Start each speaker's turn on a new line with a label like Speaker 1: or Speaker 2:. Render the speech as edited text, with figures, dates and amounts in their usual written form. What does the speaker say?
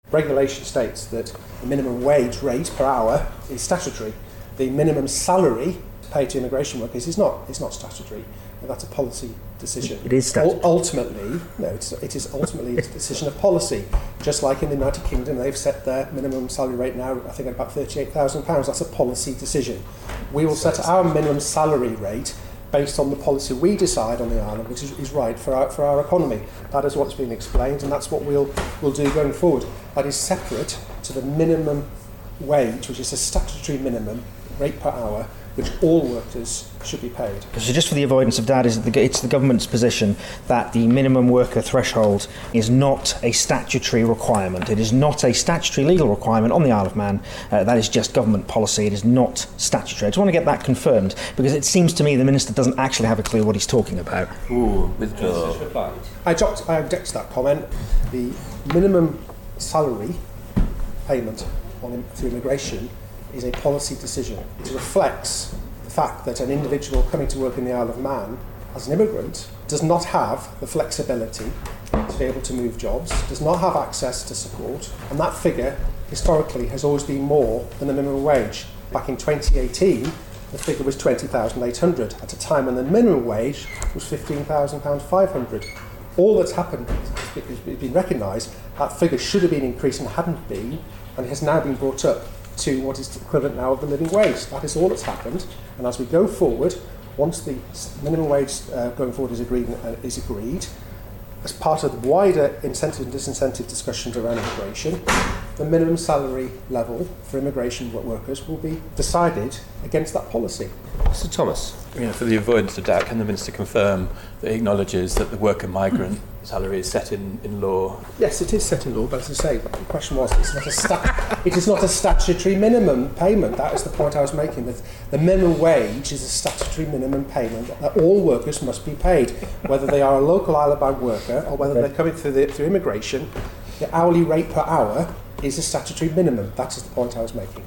Speaker 1: Regulation states that the minimum wage rate per hour is statutory. The minimum salary paid to immigration workers is not statutory. That's a policy decision.
Speaker 2: It is statutory.
Speaker 1: Ultimately, no, it is ultimately a decision of policy. Just like in the United Kingdom, they've set their minimum salary rate now, I think, at about £38,000. That's a policy decision. We will set our minimum salary rate based on the policy we decide on the island, which is right for our economy. That is what's been explained, and that's what we'll do going forward. That is separate to the minimum wage, which is a statutory minimum rate per hour, which all workers should be paid.
Speaker 2: So just for the avoidance of doubt, it's the government's position that the minimum worker threshold is not a statutory requirement. It is not a statutory legal requirement on the Isle of Man. That is just government policy. It is not statutory. I just want to get that confirmed, because it seems to me the Minister doesn't actually have a clue what he's talking about.
Speaker 1: I object to that comment. The minimum salary payment through immigration is a policy decision. It reflects the fact that an individual coming to work in the Isle of Man as an immigrant does not have the flexibility to be able to move jobs, does not have access to support, and that figure historically has always been more than the minimum wage. Back in 2018, the figure was £20,800 at a time when the minimum wage was £15,500. All that's happened is been recognised. That figure should have been increased and hadn't been, and it has now been brought up to what is equivalent now of the living wage. That is all that's happened. And as we go forward, once the minimum wage going forward is agreed, as part of the wider incentive and disincentive discussions around immigration, the minimum salary level for immigration workers will be decided against that policy.
Speaker 3: Mr. Thomas. For the avoidance of doubt, can the Minister confirm that he acknowledges that the worker migrant salary is set in law?
Speaker 1: Yes, it is set in law, but as I say, the question was, it is not a statutory minimum payment. That is the point I was making. That the minimum wage is a statutory minimum payment that all workers must be paid, whether they are a local Isle of Man worker or whether they're coming through immigration. The hourly rate per hour is a statutory minimum. That is the point I was making.